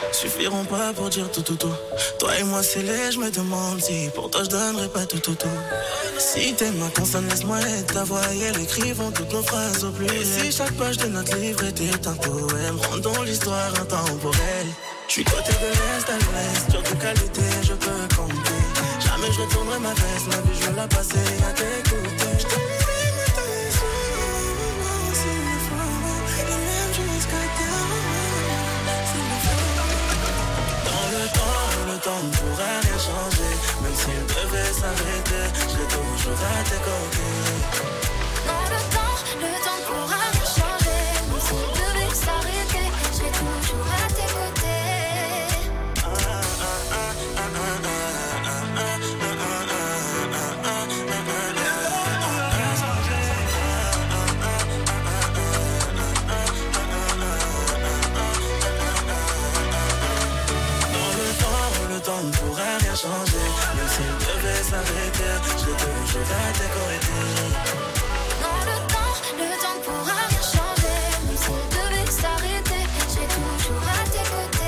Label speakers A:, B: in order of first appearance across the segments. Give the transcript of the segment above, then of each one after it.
A: suffiront pas pour dire tout. Toi et moi c'est laid, je me demande si pour toi je donnerais pas tout. Si t'es ma consonne, laisse-moi être ta voix et elle écrivons toutes nos phrases au pluriel. Si chaque page de notre livre était un poème, rendons l'histoire intemporelle. J'suis côté de l'Est à l'Ouest, sur toute qualité je peux compter. Jamais je retournerai ma veste, ma vie je veux la passer à t'écouter. J't'aimerai matin et soir, s'il le faut, et même jusqu'à terre, s'il le faut. Dans le temps ne pourra rien changer, même s'il devait s'arrêter, je l'ai toujours à tes côtés.
B: Dans le temps ne pourra rien changer, même s'il devait s'arrêter, je l'ai toujours à tes côtés.
A: Ne pourra rien changer, même s'il devait s'arrêter, je l'ai toujours à tes côtés.
B: Dans le temps ne pourra rien changer, même s'il devait s'arrêter, je l'ai toujours à tes côtés.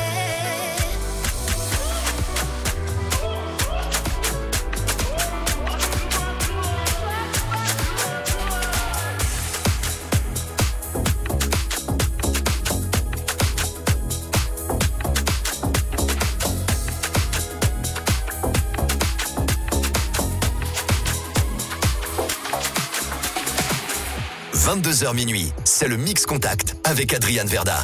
C: « 22h minuit, c'est le Mix Contact avec Adrian Verda.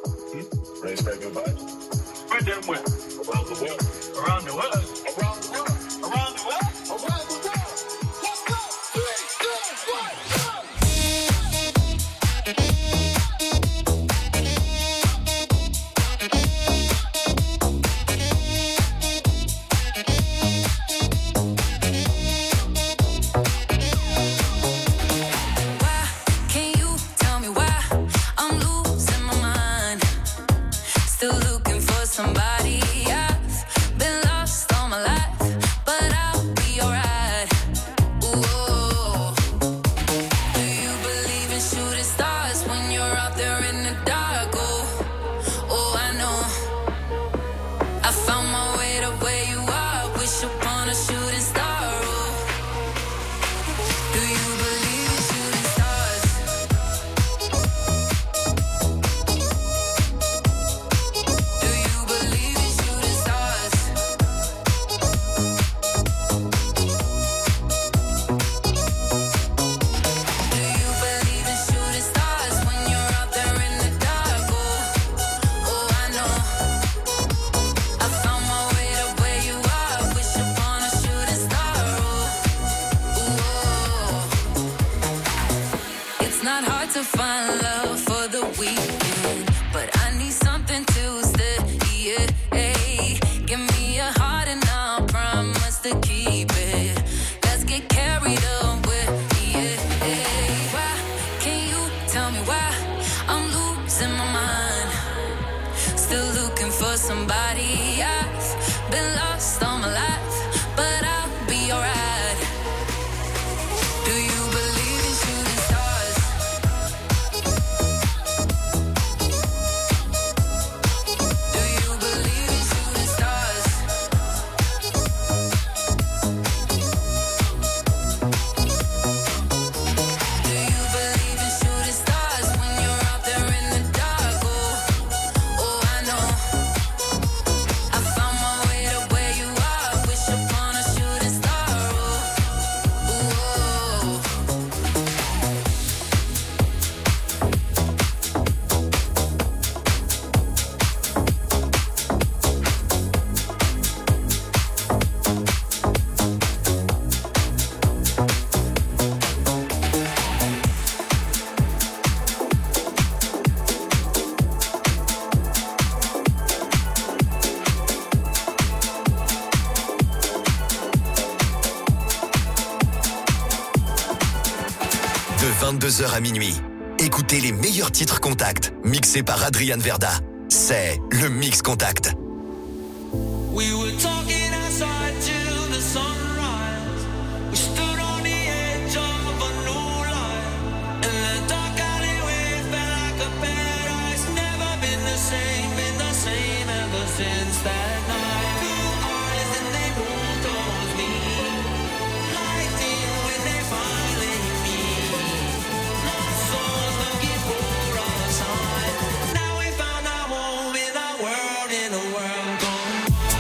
C: De 22h à minuit, écoutez les meilleurs titres Contact, mixés par Adrian Verda. C'est le Mix Contact.
D: We were talking outside till the sunrise. We stood on the edge of a new life. In the dark alleyway, felt like a paradise. Never been the same ever sense that night. Blue eyes and they move towards me. Lightning when they finally meet. Lost souls looking for a sign. Now we found our home in a world gone.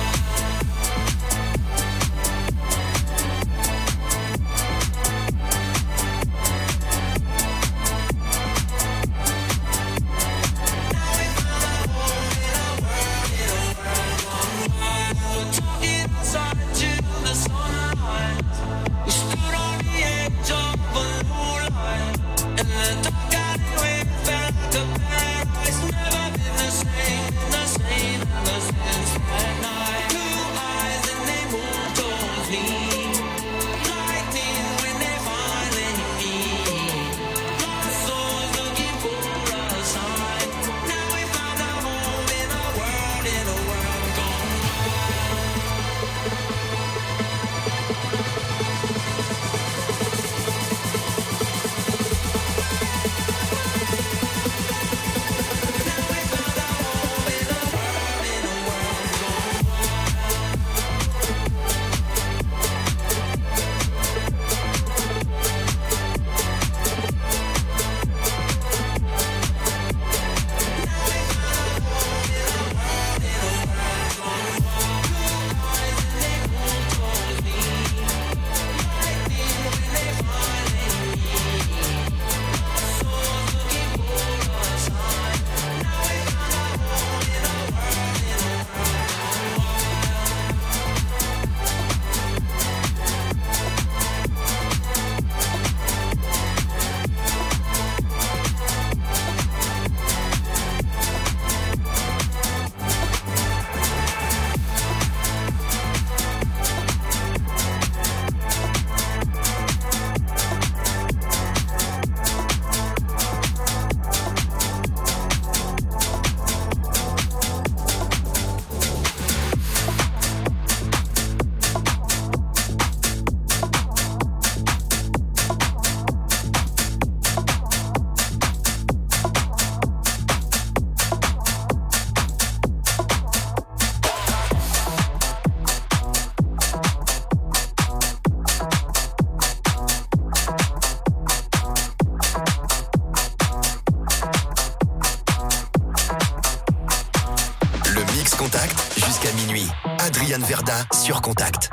C: Adrian Verda sur Contact.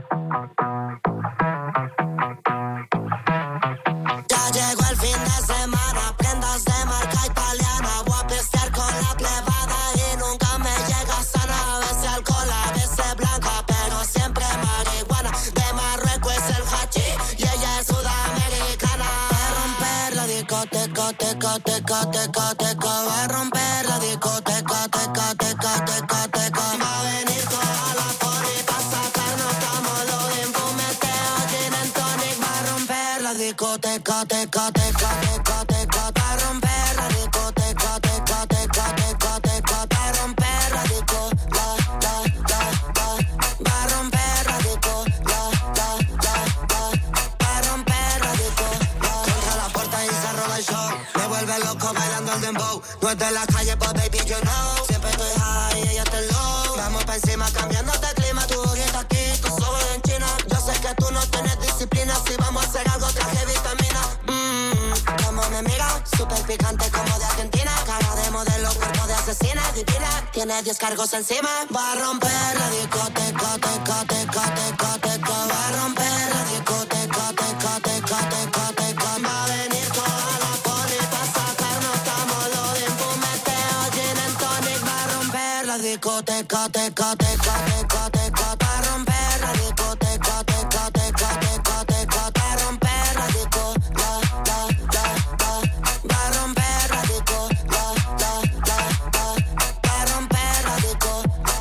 E: Ya llegó el fin de semana, prendas de marca italiana. Voy a pistear con la plebada y nunca me llega sana. A veces alcohol, a veces blanca, pero siempre marihuana. De Marruecos es el hachís y ella es sudamericana. Va a romper la discoteca, teca, teca, teca, teca. Va a romper la discoteca, teca, teca, teca, teca. Va a venir toda la poli pa' sacarnos cámodo de fumeteo, gin and tonic. Va a romper la discoteca, teca, teca, teca, teca. Va a romper la discoteca, teca, teca, teca, teca. Va a romper la disco, la. Va a romper la disco, la. Va a romper la disco, la. Contra la puerta y se roba el show. Me vuelve loco bailando el dembow. No es de la calle, but baby, you know. Siempre estoy high y ella está low. Vamos pa' encima cambiándote el clima. Tu ojita aquí, tu ojos en China. Yo sé que tú no tienes disciplina. Si vamos a hacer algo, traje vitamina. Como me mira, súper picante como de Argentina. Cara de modelo, cuerpo de asesina. Divina, tiene 10 cargos encima. Va a romper la discoteca, teca, teca, teca, teca. Va a romper la discoteca, teca, teca, teca, teca. Va a venir toda la poli pa' sacarnos cámodo de fumeteo, gin and tonic. Va a romper la discoteca, teca, teca, teca, teca. Va a romper la discoteca, teca, teca, teca, teca. Va a romper la disco, la. Va a romper la disco, la. Va a romper la disco,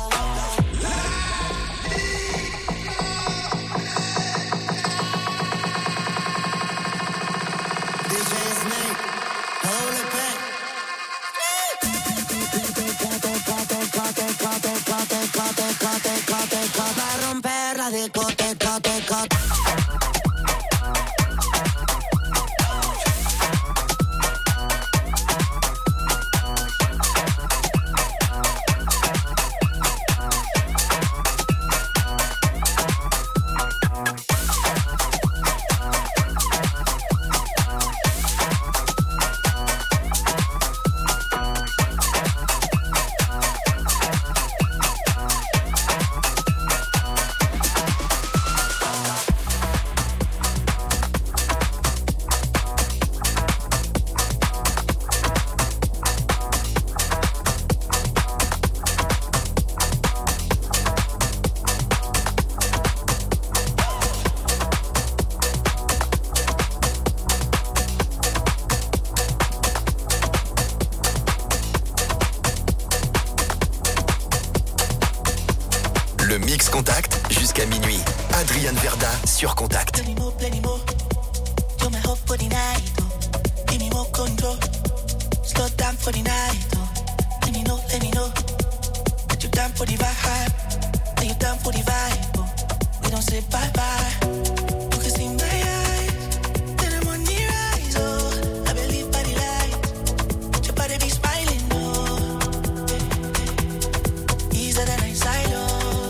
E: DJ Snake, WP. Teca, teca, teca, teca, teca, teca, teca, teca, teca, teca.
C: Le Mix Contact jusqu'à minuit. Adrian Verda sur Contact.
A: Plenty more. You're my hope for the night, oh. Give me more control. Slow down for the night, oh. Let me know. That you down for the vibe. That you down for the vibe, oh. We don't say bye-bye. You can see my eyes. Then I'm on the rise, oh. I believe by the light. Your body be smiling, oh. Easier than I silo.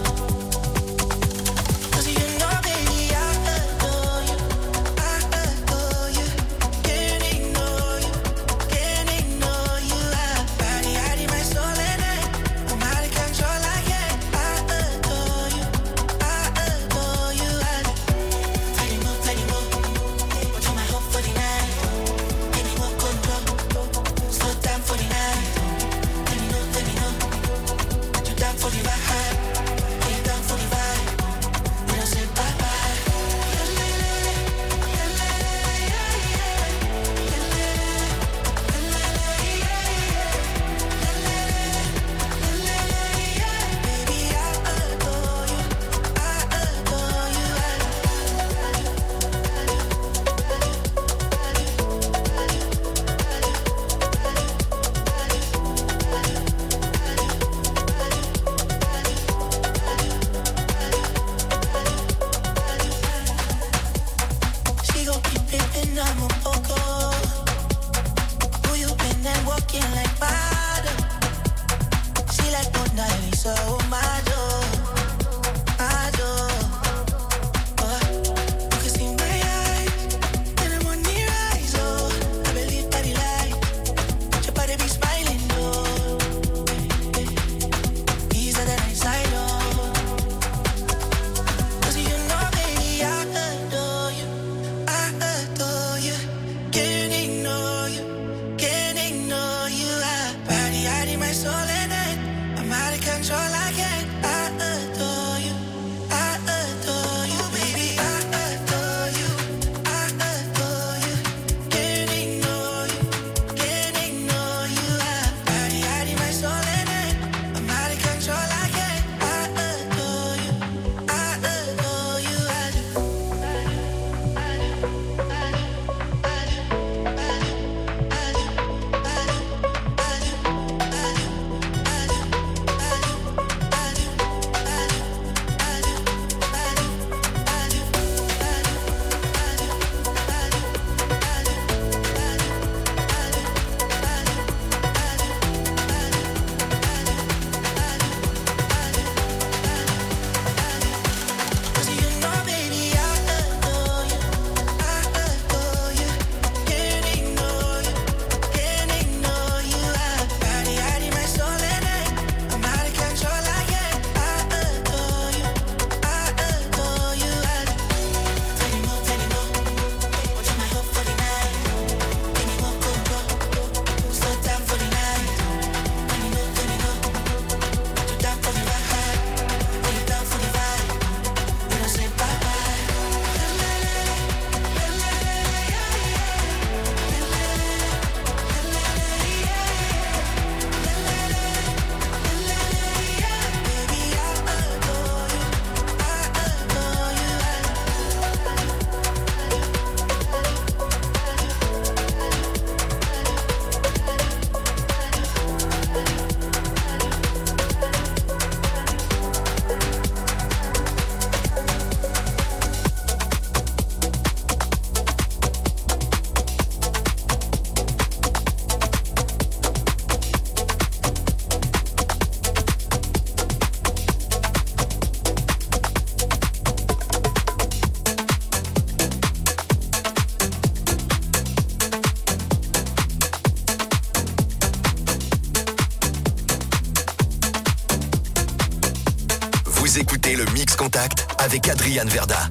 C: Vous écoutez le Mix Contact avec Adrian Verda.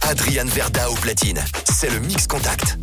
C: Adrian Verda au platine. C'est le Mix Contact.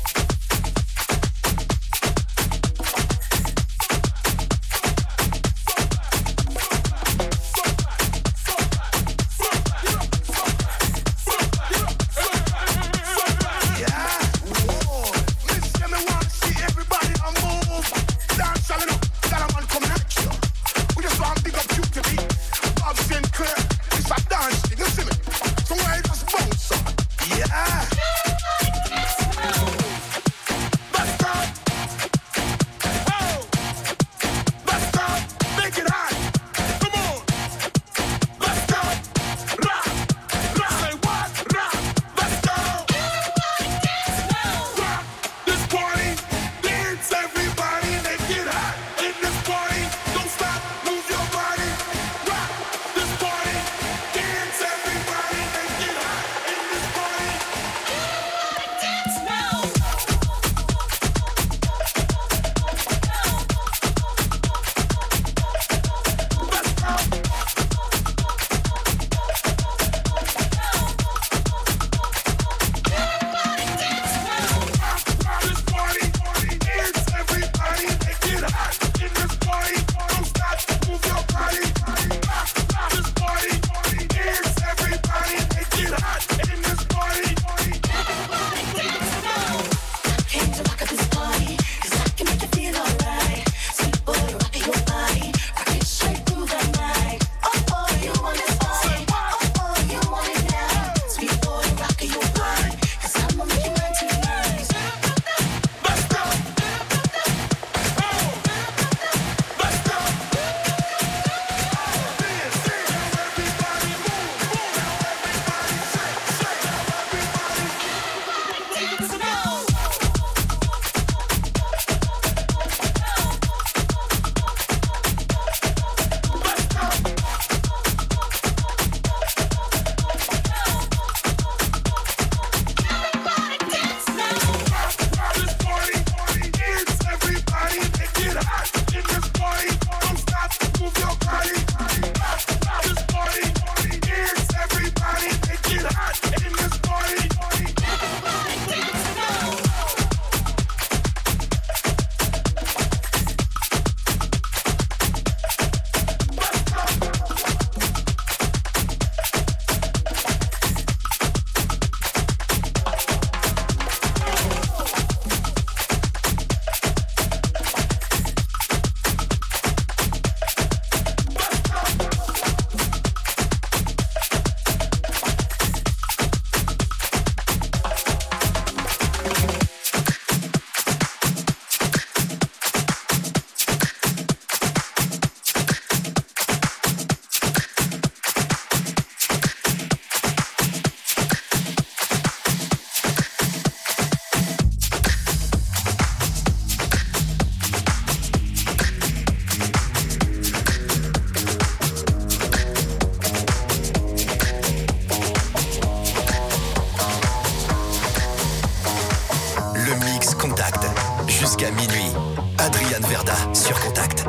C: Jusqu'à minuit, Adrian Verda sur Contact.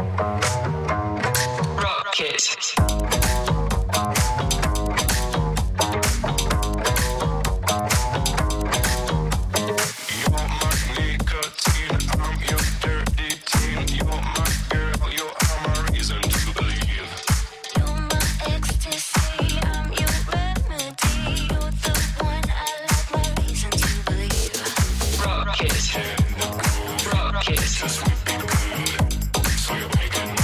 F: Rocket.
D: Just we be good, so you wake up.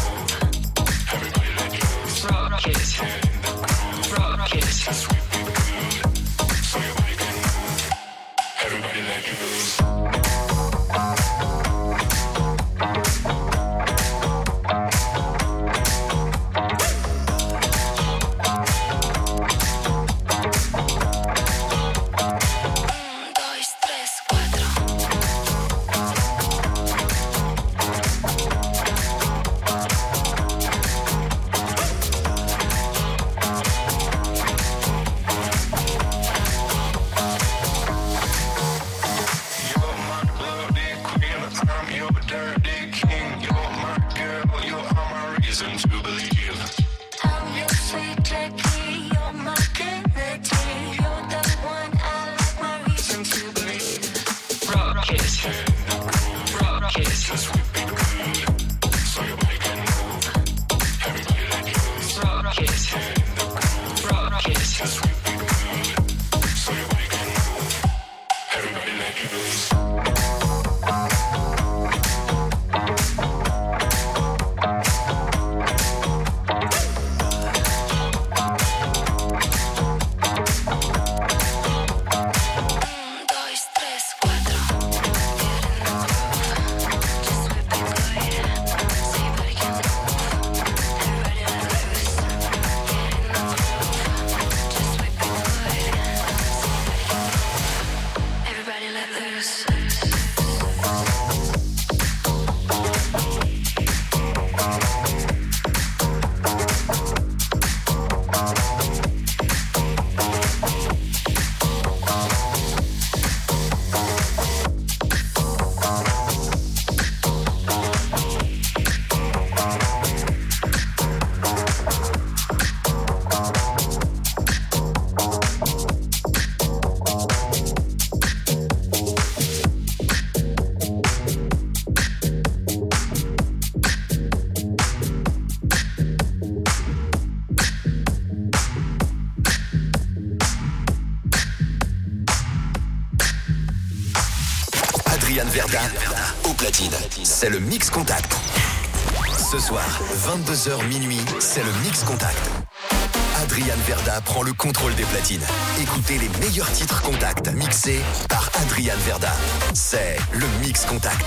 C: Adrian Verda au platine. C'est le Mix Contact. Ce soir, 22h minuit, c'est le Mix Contact. Adrian Verda prend le contrôle des platines. Écoutez les meilleurs titres Contact mixés par Adrian Verda. C'est le Mix Contact.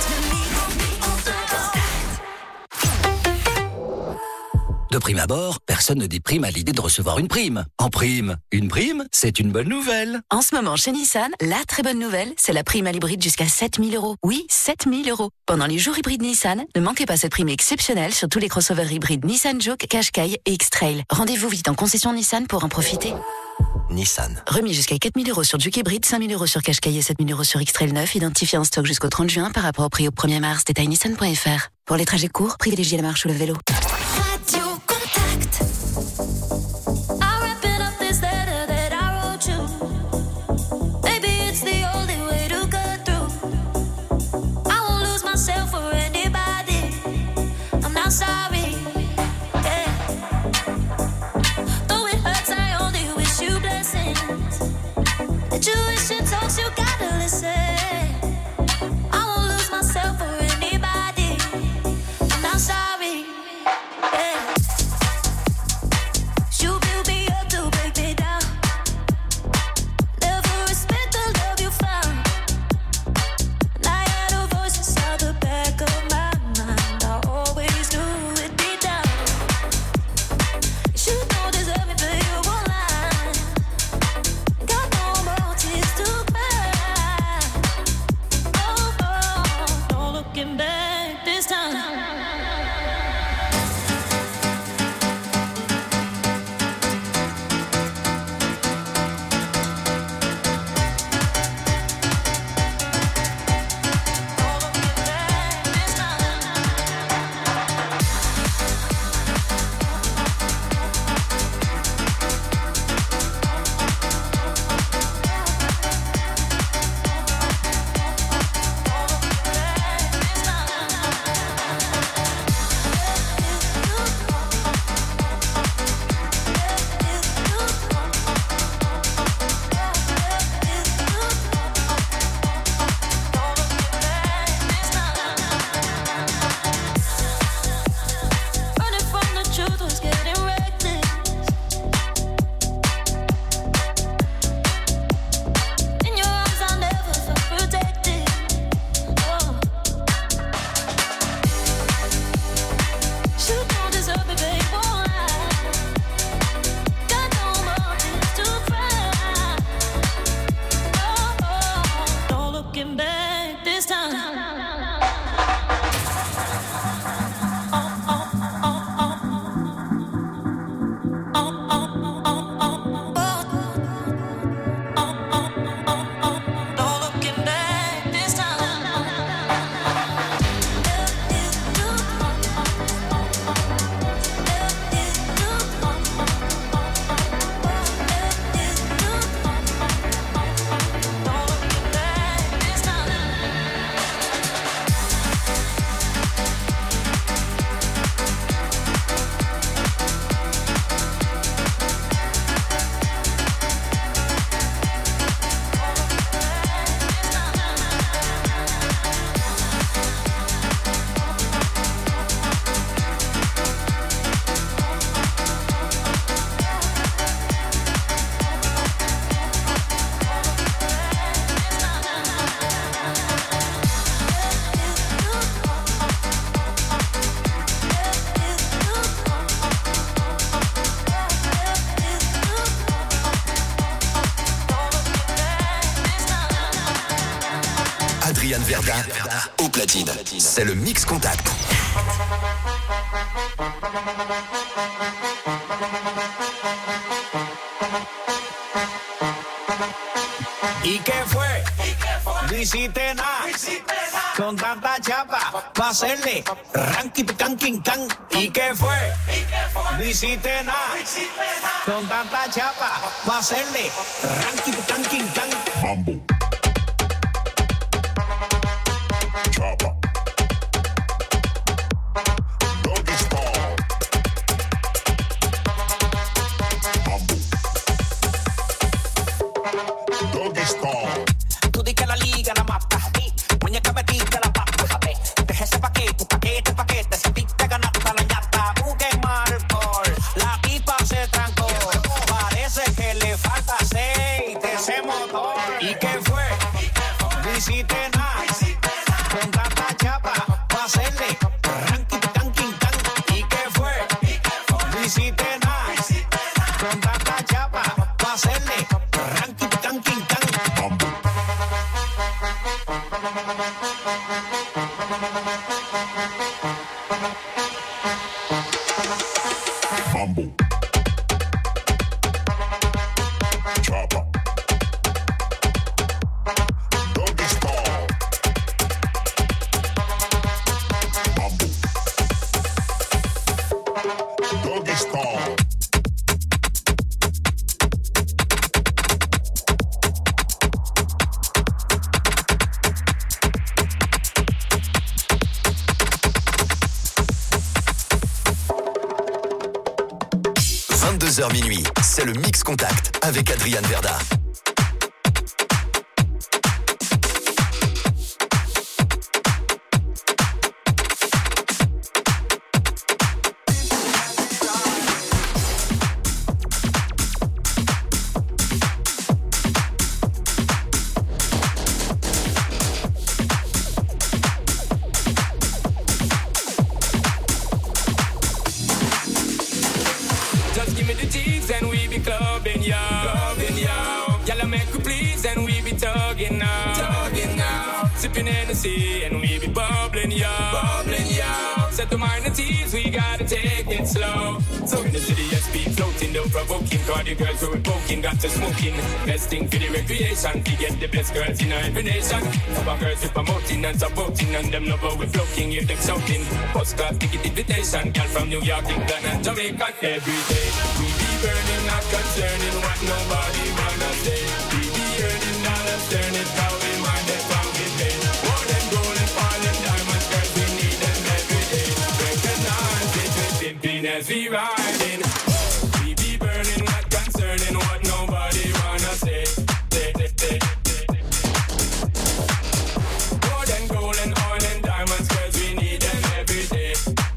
F: De prime abord, personne ne déprime à l'idée de recevoir une prime. En prime, une prime, c'est une bonne nouvelle.
G: En ce moment, chez Nissan, la très bonne nouvelle, c'est la prime à l'hybride jusqu'à 7 000 €. Oui, 7 000 €. Pendant les jours hybrides Nissan, ne manquez pas cette prime exceptionnelle sur tous les crossovers hybrides Nissan Juke, Qashqai et X-Trail. Rendez-vous vite en concession Nissan pour en profiter.
F: Nissan.
G: Remis jusqu'à 4 000 € sur Juke hybride, 5 000 € sur Qashqai et 7 000 € sur X-Trail 9, identifié en stock jusqu'au 30 juin par rapport au prix au 1er mars. Détail nissan.fr. Pour les trajets courts, privilégiez la marche ou le vélo.
B: Radio Contact. I'm wrapping up this letter that I wrote you. Maybe it's the only way to cut through. I won't lose myself for anybody. I'm not sorry. Yeah. Though it hurts, I only wish you blessings. The tuition talks, you gotta listen. I won't lose myself for anybody. I'm not sorry. Yeah.
C: Adrian Verda au platine. C'est le Mix Contact.
H: ¿Y qué fue? No hiciste nada. Con tanta chapa pa' hacerle ranking canking can. ¿Y qué fue? No hiciste nada. Con tanta chapa pa' hacerle ranking canking can.
I: Mambo. Chapa. Doggy style. Mambo. Doggy style.
H: Tú di que la liga la mata. Muñeca metiste la pata. Deja ese paquete, paquete. Si a ti te ganaste la ñata. Busque mal por. La pipa se trancó. Parece que le falta aceite ese motor. ¿Y qué fue? No hiciste nada. Con tanta chapa pa' hacerle ranking canking can. ¿Y qué fue? No hiciste nada. Con tanta chapa pa' hacerle ranking canking can.
I: Mambo. Mambo. Chapa. Doggy style. Mambo. Doggy style.
C: h minuit, c'est le Mix Contact avec Adrian Verda.
J: Just give me the cheese and we be clubbing, yo. Y'all make me please and we be tugging now. Sipping Hennessy and we be bubbling, yo. Set the minor teas, we gotta take it slow. So in the city, SP floating, no provoking. Cause the girls we're poking, got to smoking. Best thing for the recreation, to get the best girls in every nation. Our girls we promoting and supporting, and them love how we floating, hear them shouting. Postcard ticket invitation, girl from New York, England and Jamaica. Every day we be burning, not concerning what nobody wanna say. We be earning dollars, turning how we mind it, how we pay. More than gold and oil and diamonds, girls we need them every day. Recognize it, we're pimping as we riding. We be burning, not concerning what nobody wanna say. More than gold and oil and diamonds, girls we need them every day.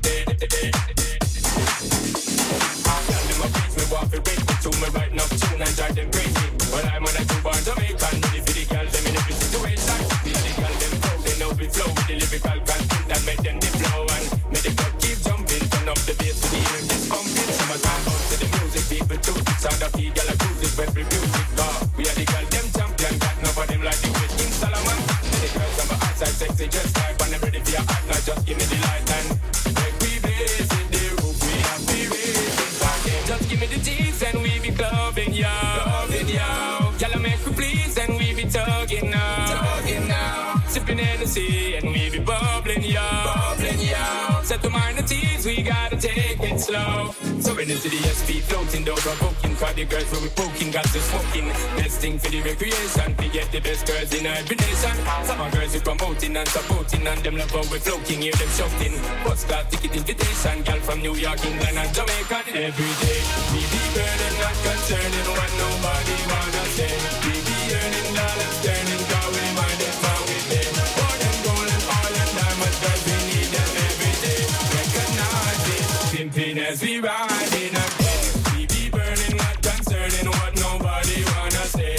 J: Me writing up tune and drive them crazy. Well, I'm on a two-bar Jamaican, ready for the girl, them in every situation. We are the girl, them flow, they know we flow with the lyrical content that make them the flow and make the crowd keep jumping. Turn up the bass to the ear, just pumping. Summertime out to the music, people too. Sound of the girl, I cruise it, every music bar. We are the girl, them champion, got none of them like the great King Solomon. The girls on my outside, sexy, just type, and I'm ready for your act, now just give me the light and make we blaze in the roof, we have the raising target. Just give me the cheese and we be clubbing, yo. Y'all make me please and we be tugging now. Sipping Hennessy and we be bubbling, yo. Set the minor teas, we gotta take it slow. So in the city, SP floating, don't provoking. Cause the girls where we poking, got to smoking. Best thing for the recreation, we get the best girls in every nation. Some of girls we promoting and supporting, and them love how we floating, hear them shouting. Postcard ticket invitation, girl from New York, England and Jamaica. Every day we be burning, not concerning what nobody wanna say. We be earning dollars, turning, cause we mind it how we pay. More than gold and oil and diamonds, girls we need them every day. Recognize it, pimping as we riding again. We be burning, not concerning what nobody wanna say.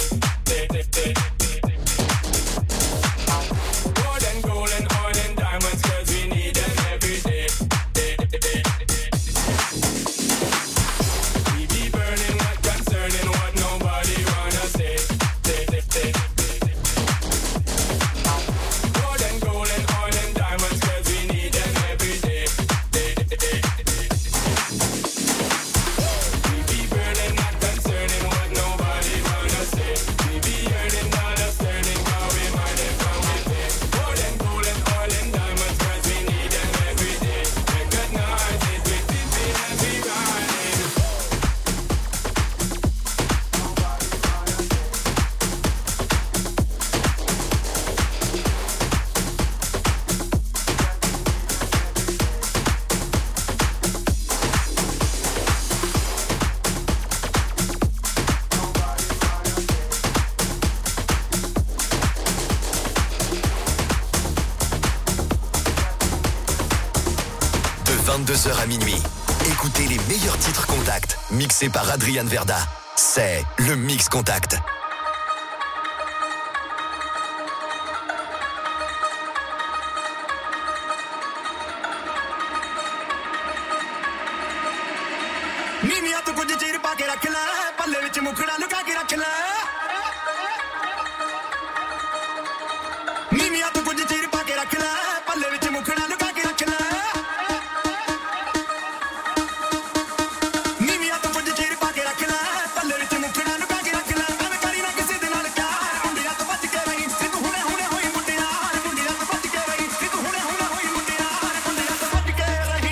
J: More than gold and oil and diamonds, girls we need them every day. We be burning, not concerning what nobody
C: 22h à minuit. Écoutez les meilleurs titres Contact, mixés par Adrian Verda. C'est le Mix Contact.
K: ਨੀਵੀਆਂ ਤੋਂ ਕੁਝ ਚੀਰ ਪਾ ਕੇ ਰੱਖ ਲੈ ਪੱਲੇ ਵਿੱਚ ਮੁਖੜਾ ਲੁਕਾ ਕੇ ਰੱਖ ਲੈ ਨੀਵੀਆਂ ਤੋਂ ਕੁਝ ਚੀਰ ਪਾ ਕੇ ਰੱਖ ਲੈ ਪੱਲੇ ਵਿੱਚ ਮੁਖੜਾ ਲੁਕਾ ਕੇ ਰੱਖ ਲੈ ਨੀਵੀਆਂ ਤੋਂ ਕੁਝ ਚੀਰ ਪਾ ਕੇ ਰੱਖ ਲੈ ਪੱਲੇ ਵਿੱਚ ਮੁਖੜਾ ਲੁਕਾ ਕੇ ਰੱਖ ਲੈ ਐਵੇਂ ਕਰੀ ਨਾ ਕਿਸੇ ਦੇ ਨਾਲ ਪਿਆਰ ਮੁੰਡਿਆਂ ਤੋਂ ਬਚ ਕੇ ਰਹੀ ਤੇ ਤੂੰ ਹੁਣੇ ਹੁਣੇ ਹੋਈ ਮੁੰਡਿਆਂ ਮੁੰਡਿਆਂ ਤੋਂ ਬਚ ਕੇ ਰਹੀ ਤੇ ਤੂੰ ਹੁਣੇ ਹੁਣੇ ਹੋਈ ਮੁੰਡਿਆਂ ਮੁੰਡਿਆਂ ਤੋਂ ਬਚ ਕੇ ਰਹੀ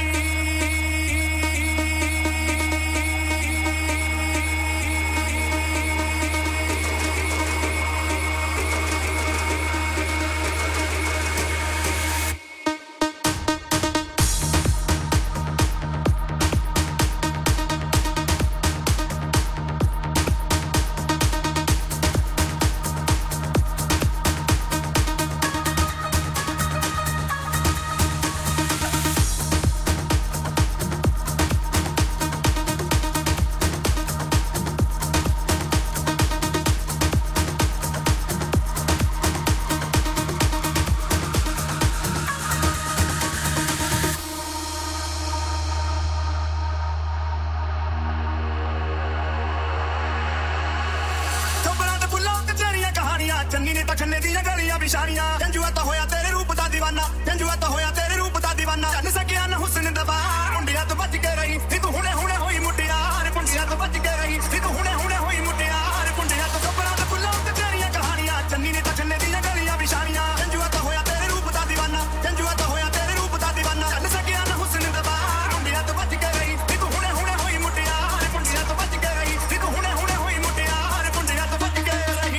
K: ਚੰਨੀ ਨੇ ਤਾਂ ਖੰਨੇ ਦੀਆਂ ਗਲੀਆਂ ਵਿਛਾਣੀਆਂ ਜੰਜੂਆ ਤਾਂ ਹੋਇਆ ਤੇਰੇ ਰੂਪ ਦਾ دیਵਾਨਾ ਜੰਜੂਆ ਤਾਂ ਹੋਇਆ ਤੇਰੇ ਰੂਪ ਦਾ دیਵਾਨਾ ਚੱਲ ਸਕਿਆ ਨਾ ਹੁਸਨ ਦਬਾ ਮੁੰਡਿਆਂ ਤੋਂ ਬਚ ਕੇ ਰਹੀ ਤੇ ਤੂੰ ਹੁਣੇ ਹੁਣੇ ਹੋਈ ਮੁੰਡਿਆਰ ਮੁੰਡਿਆਂ ਤੋਂ ਬਚ ਕੇ ਰਹੀ ਤੇ ਤੂੰ ਹੁਣੇ ਹੁਣੇ ਹੋਈ ਮੁੰਡਿਆਰ ਮੁੰਡਿਆਂ ਤੋਂ ਕਬਰਾਂ ਦੇ ਫੁੱਲਾਂ ਤੇ ਤੇਰੀਆਂ ਕਹਾਣੀਆਂ ਚੰਨੀ ਨੇ ਤਾਂ ਖੰਨੇ ਦੀਆਂ ਗਲੀਆਂ ਵਿਛਾਣੀਆਂ ਜੰਜੂਆ ਤਾਂ ਹੋਇਆ ਤੇਰੇ ਰੂਪ ਦਾ دیਵਾਨਾ ਜੰਜੂਆ ਤਾਂ ਹੋਇਆ ਤੇਰੇ ਰੂਪ ਦਾ دیਵਾਨਾ ਚੱਲ ਸਕਿਆ ਨਾ ਹੁਸਨ ਦਬਾ ਮੁੰਡਿਆਂ ਤੋਂ ਬਚ ਕੇ ਰਹੀ ਤੇ ਤੂੰ ਹੁਣੇ ਹੁਣੇ ਹੋਈ ਮੁੰਡਿਆਰ ਮੁੰਡਿਆਂ ਤੋਂ ਬਚ ਕੇ ਰਹੀ ਤੇ ਤੂੰ ਹੁਣੇ ਹੁਣੇ ਹੋਈ ਮੁੰਡਿਆਰ ਮੁੰਡਿਆਂ ਤੋਂ ਬਚ ਕੇ ਰਹੀ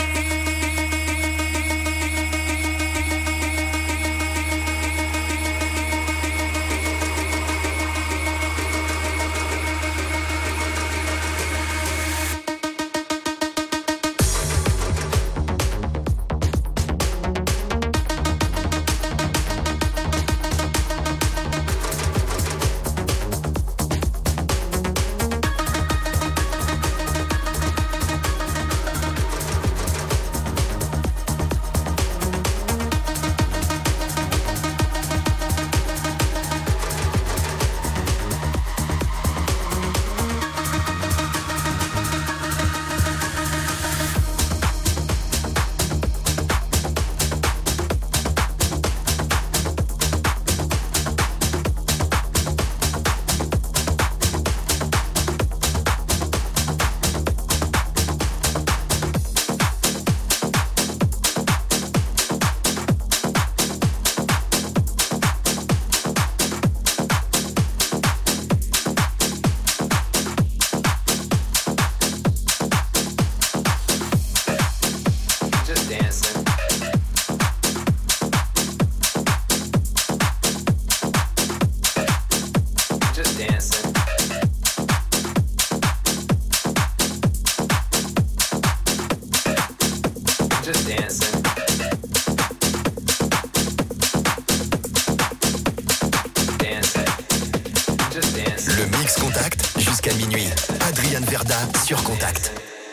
C: Le Mix Contact jusqu'à minuit. Adrian Verda sur Contact.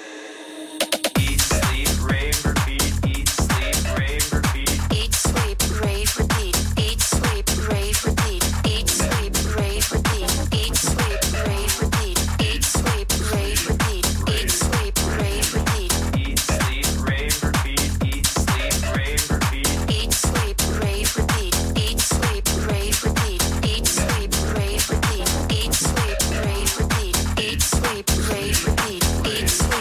L: Eat, sleep, rave, repeat. Eat, sleep, rave, repeat.
B: Eat, sleep, rave, repeat. Eat, sleep, rave, repeat. Eat, sleep, rave, repeat. Eat, sleep, rave, repeat. Eat, sleep, rave, repeat. Eat, sleep, rave, repeat.
L: Eat, sleep, rave, repeat. Eat, sleep, rave, repeat.
B: Eat, sleep, rave, repeat. Eat, sleep, rave, repeat. Eat, sleep, rave, repeat. Eat, sleep, rave, repeat. Eat, sleep, rave, repeat. Eat, sleep,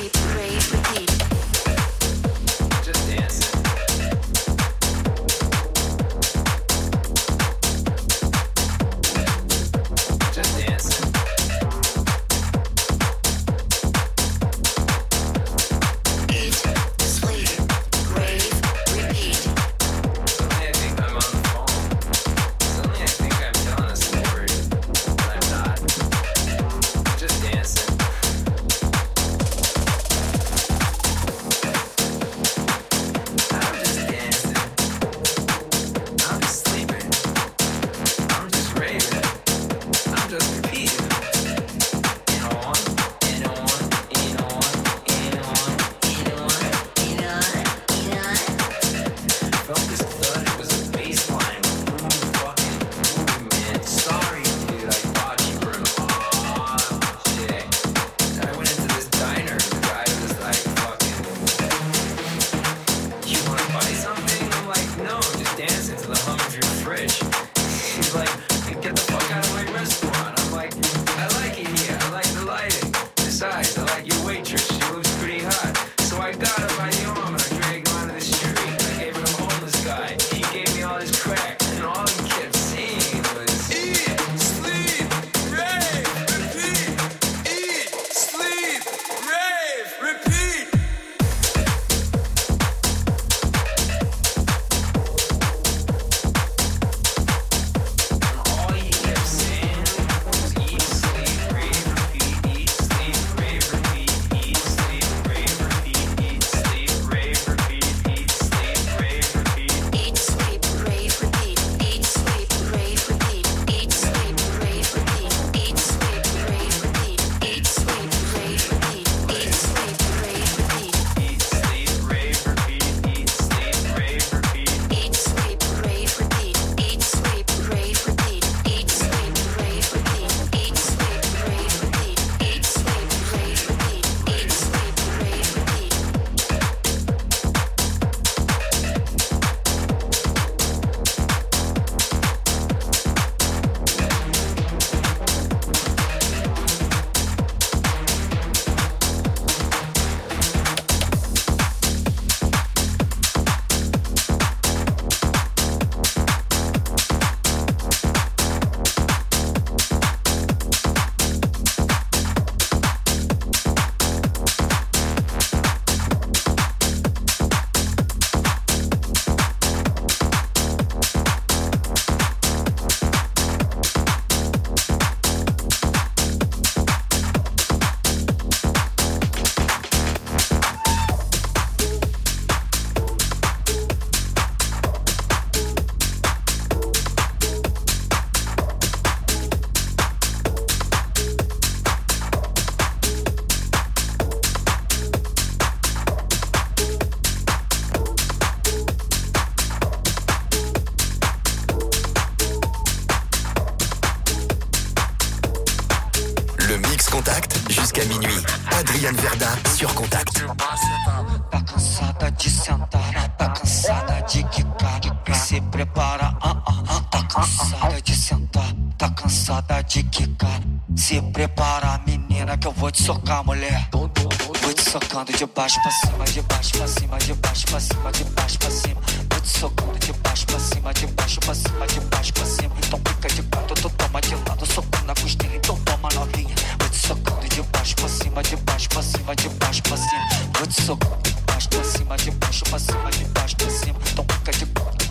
C: jusqu'à minuit. Adrian Verda sur Contact.
M: Tá cansada de sentar, tá cansada de quicar. Se prepara, tá cansada de sentar, tá cansada de quicar. Se prepara, menina, que eu vou te socar, mulher. Vou te socando de baixo pra cima, de baixo pra cima, de baixo pra cima, de baixo pra cima. Vou te socando de baixo pra cima, de baixo pra cima, de baixo pra cima. Então fica de quatro, tu toma de lado, socando na costela, então toma novinha. Vou te socando de baixo pra cima, de baixo pra cima, de baixo pra cima. Vou te socando de baixo pra cima, de baixo pra cima, de baixo pra cima. Então fica de quatro.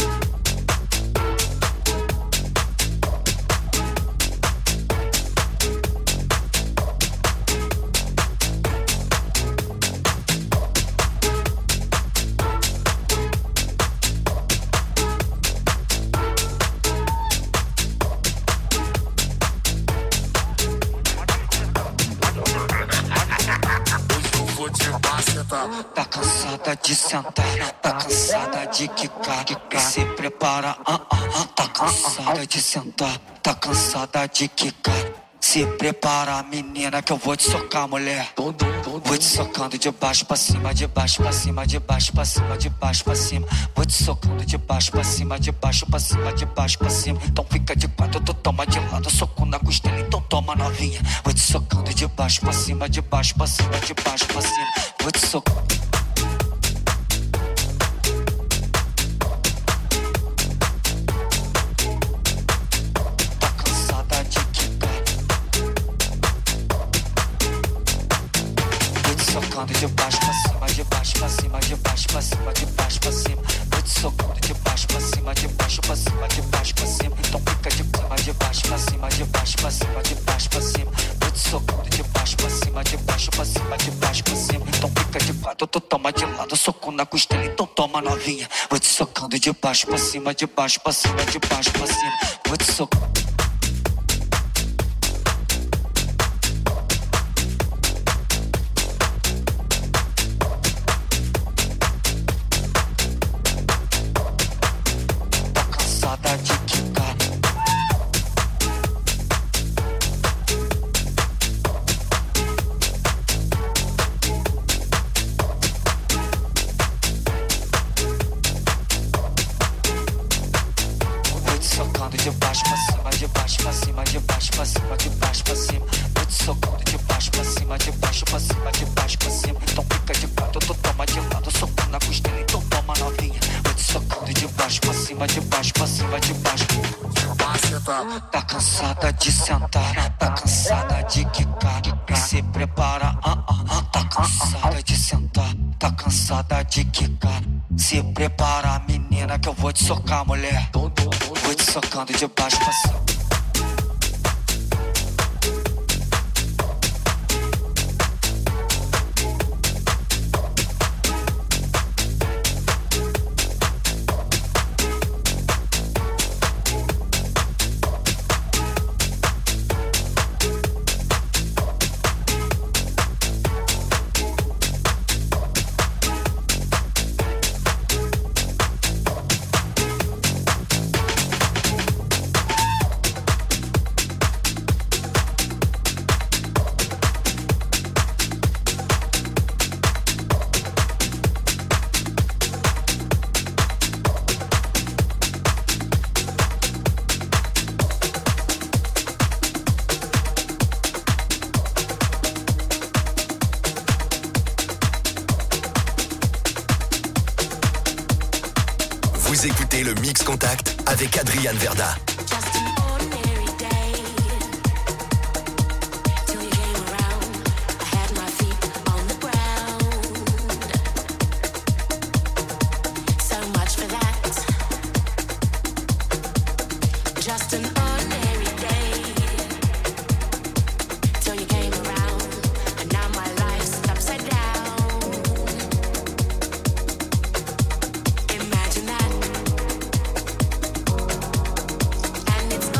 M: Tá cansada de sentar, tá cansada de quicar. Se prepara, tá cansada de sentar, tá cansada de quicar. Se prepara, menina, que eu vou te socar, mulher. Vou te socando de baixo pra cima, de baixo pra cima, de baixo pra cima, de baixo pra cima. Vou te socando de baixo pra cima, de baixo pra cima, de baixo pra cima. Então fica de quatro, tu toma de lado, soco na costela, então toma novinha. Vou te socando de baixo pra cima, de baixo pra cima, de baixo pra cima. Vou te socando. De baixo pra cima, de baixo pra cima, de baixo pra cima, de baixo pra cima. Vou te socando de baixo pra cima, de baixo pra cima, de baixo pra cima. Então fica de cima, de baixo pra cima, de baixo pra cima, de baixo pra cima. Vou te socando de baixo pra cima, de baixo pra cima, de baixo pra cima. Então fica de quatro, tu toma de lado, soco na costela, então toma novinha. Vou te socando de baixo pra cima, de baixo pra cima, de baixo pra cima. Vou te socando. De quicar. Vou te socando de baixo pra cima, de baixo pra cima, de baixo pra cima, de baixo pra cima. Vou te socando de baixo pra cima, de baixo pra cima, de baixo pra cima. Então fica de quatro, tu toma de lado, soco na costela, então toma novinha. Vou te socando de baixo pra cima, de baixo pra cima, de baixo. Tá cansada de sentar, tá cansada de quicar. Se prepara, tá cansada de sentar, tá cansada de quicar. Se prepara, menina, que eu vou te socar, mulher. Vou te socando de baixo pra cima.
C: Vous écoutez le Mix Contact avec Adrian Verda.
B: Imagine that, and it's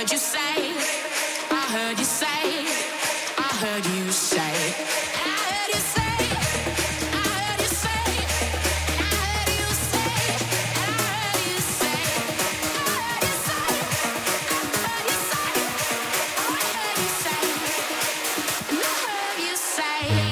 N: heard you say, I heard you say, I heard you say, I heard you say, I heard you say, I heard you say, I heard you say, I heard you say, I heard you say, I heard you say, I heard you say.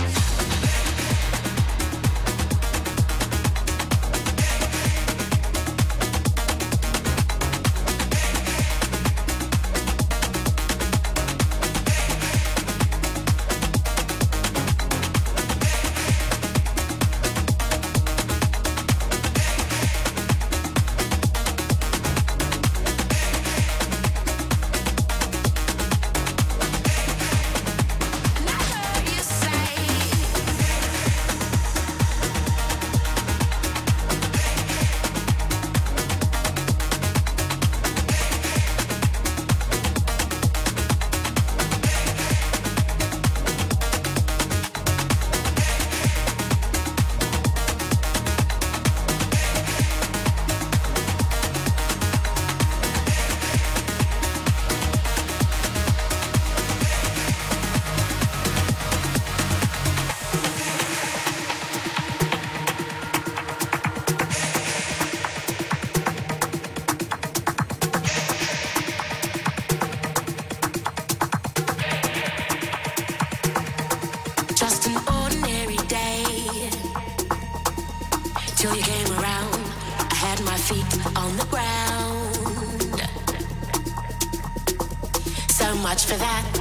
N: Just an ordinary day till you came around. I had my feet on the ground. So much for that.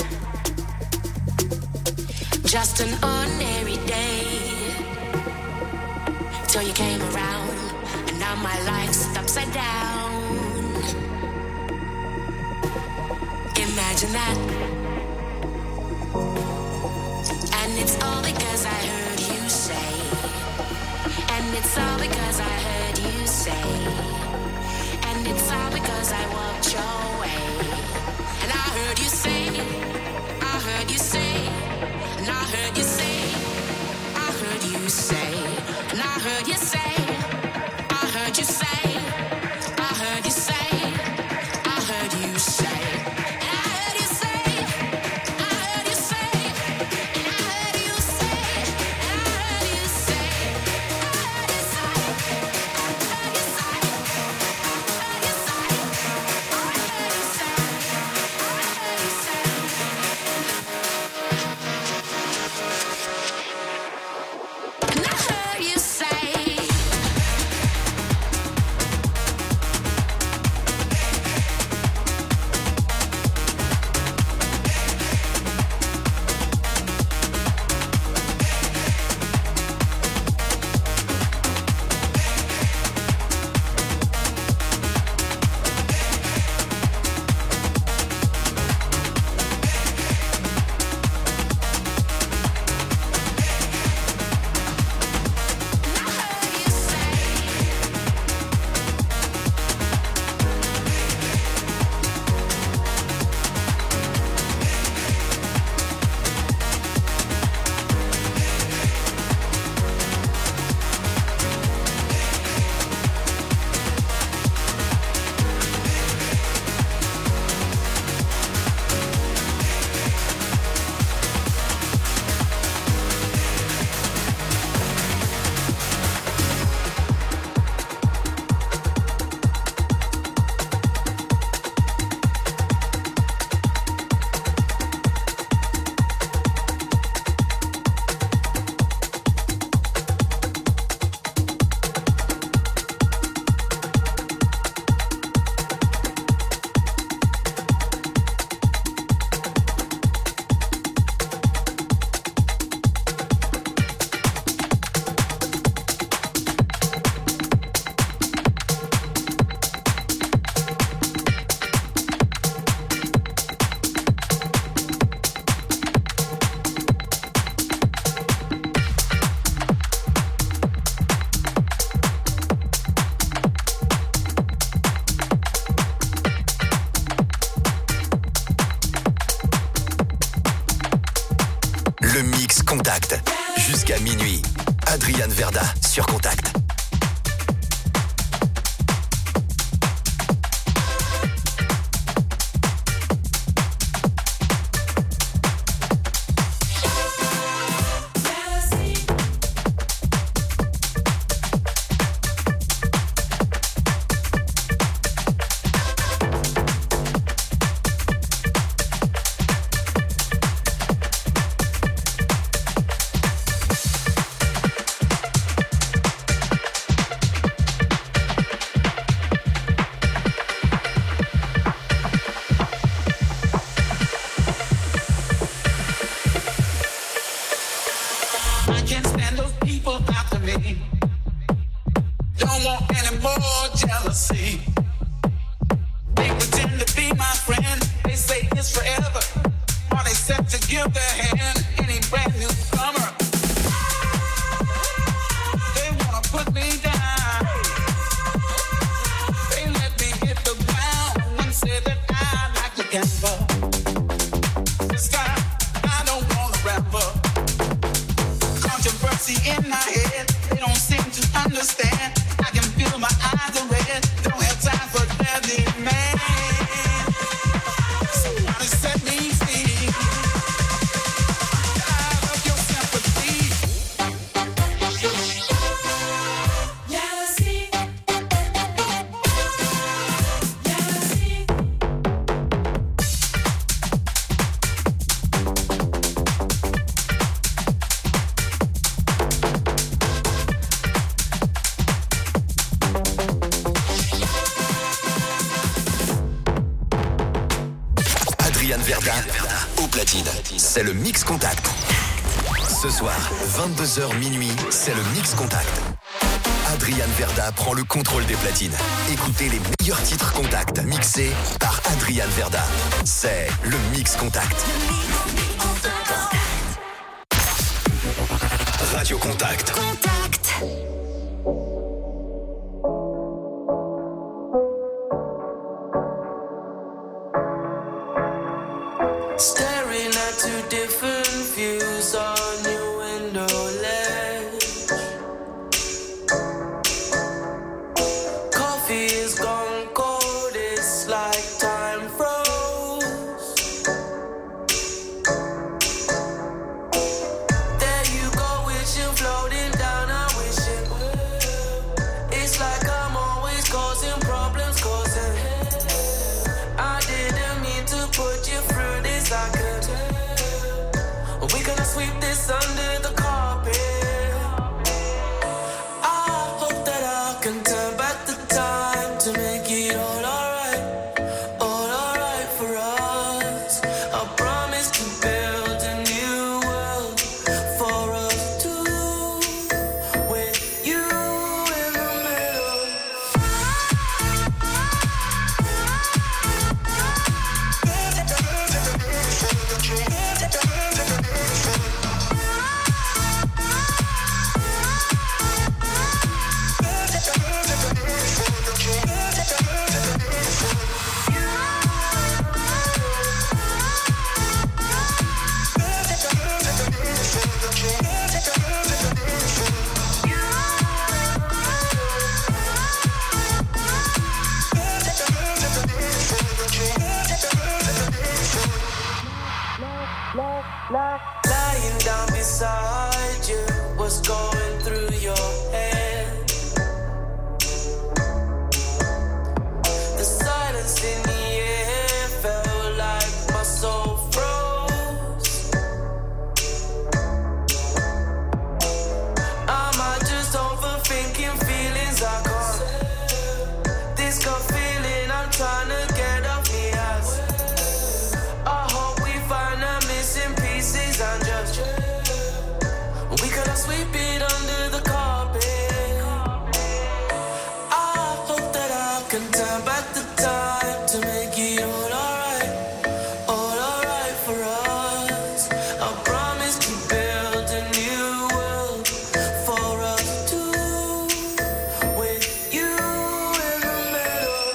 N: Just an ordinary day till you came around, and now my life's upside down. Imagine that. And it's all because I heard you say. And it's all because I heard you say. And it's all because I walked your way. And I heard you say, I heard you say, and I heard you say, I heard you say, and I heard you say, I heard you say, I heard you say, I heard you say.
C: Le Mix Contact. Jusqu'à minuit. Adrian Verda sur Contact.
O: friend. They say it's forever. Are they set to give their hand? Any brand new comer? They wanna put me down. They let me hit the ground and say that I like to gamble. This time I don't wanna ramble. Controversy in my head. They don't seem to understand. I can feel my eyes are red. Don't have time for their demand. Somebody set me free. Tired of your sympathy.
D: Jealousy. Jealousy.
C: Adrian Verda au platine. C'est le Mix Contact. Ce soir, 22h minuit, c'est le Mix Contact. Adrian Verda prend le contrôle des platines. Écoutez les meilleurs titres Contact mixés par Adrian Verda. C'est le Mix Contact. Radio Contact.
A: Staring at two different views on your window ledge. Coffee is gone cold, it's like time froze. There you go, wishing, floating down, I wishing. It's like I'm always causing problems, causing. I didn't mean to put you through this, I could. We gonna sweep this under the carpet. I hope that I can turn back the time to make it all alright for us. I promise to build a new world for us two, with you in the middle. Lying down beside you, what's going through your head? The silence in the air felt like my soul froze. Am I just overthinking feelings I can't? This gut feeling I'm trying to get off me ass. I hope we find the missing pieces and just we could have sweep it under the carpet. I hope that I can turn back the time to make it all alright for us. I promise to build a new world for us two, with you in the middle.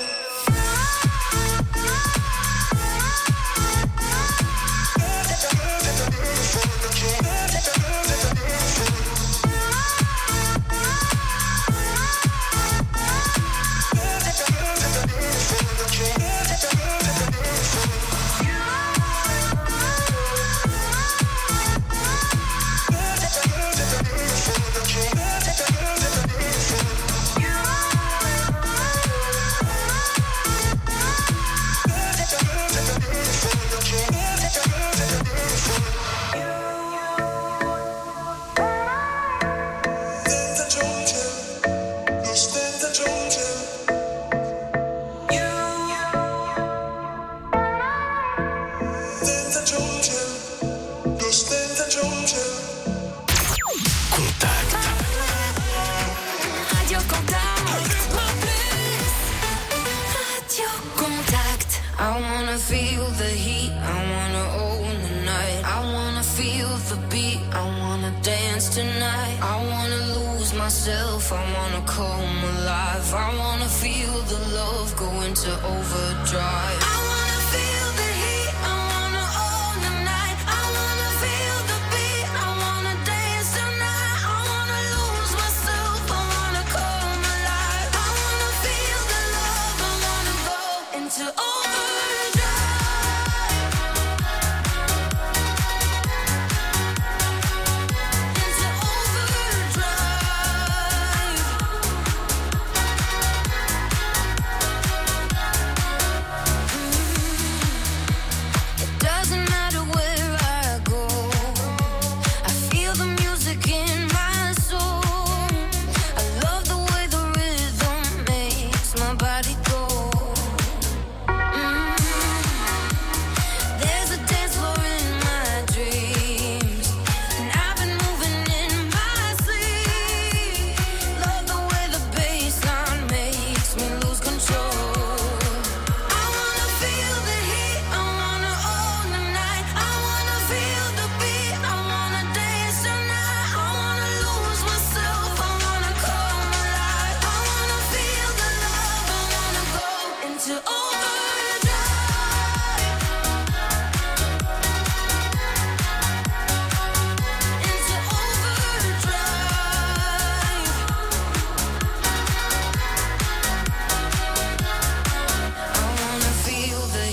P: I wanna feel the heat, I wanna own the night. I wanna feel the beat, I wanna dance tonight. I wanna lose myself, I wanna come alive. I wanna feel the love go into overdrive.